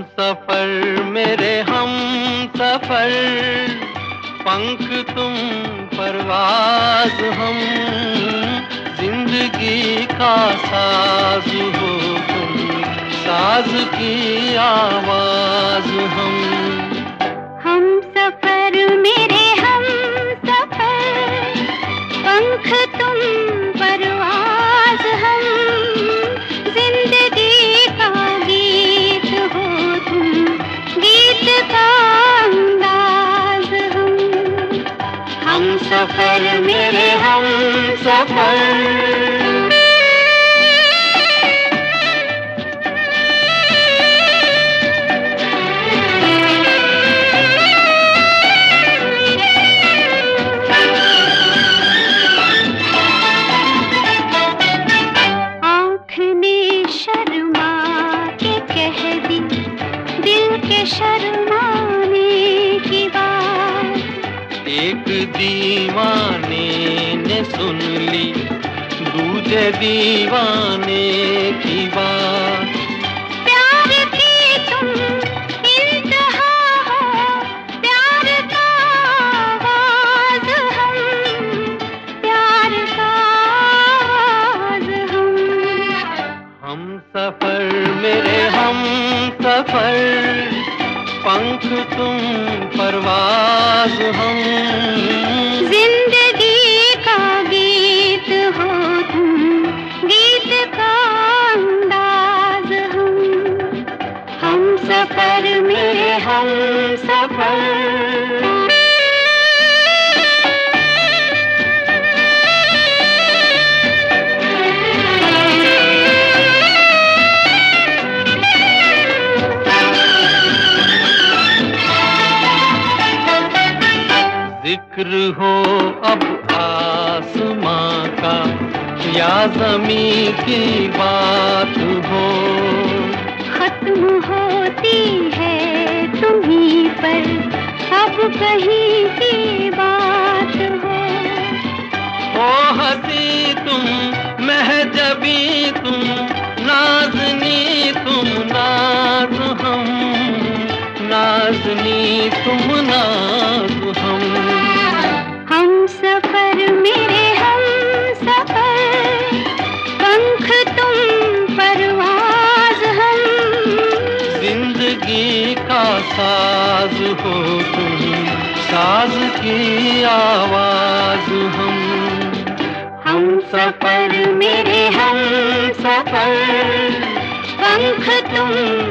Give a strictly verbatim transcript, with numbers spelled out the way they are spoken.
सफर मेरे हम सफर, पंख तुम परवाज़ हम, जिंदगी का साज हो तुम, साज की आवाज हम। हम सफर मेरे हम सफर, पंख तुम परवाज़ हम, जिंदगी का गीत हो तुम, गीत का अंदाज हम। हम सफर मेरे हम सफर। के शर्माने की बात एक दीवाने ने सुन ली दूजे दीवाने की बात। प्यार की तुम इंतहा हो, प्यार का आवाज हम, प्यार का आवाज हम। हम सफर मेरे हम सफर, पंख तुम परवाज़ हम, जिंदगी का गीत हो तुम, गीत का अंदाज हम। हम सफर मेरे हम सफर। जिक्र हो अब आसमां का या ज़मीं की बात हो, खत्म होती है तुम्हीं पर अब कहीं की बात हो। ओ हंसी तुम महजबी तुम, नाज़नी तुम नाज हम, नाज़नी तुम नाज हम। हम सफर मेरे हम सफर, पंख तुम परवाज़ हम, जिंदगी का साज हो तुम, साज की आवाज हम। हम सफर मेरे हम सफर, पंख तुम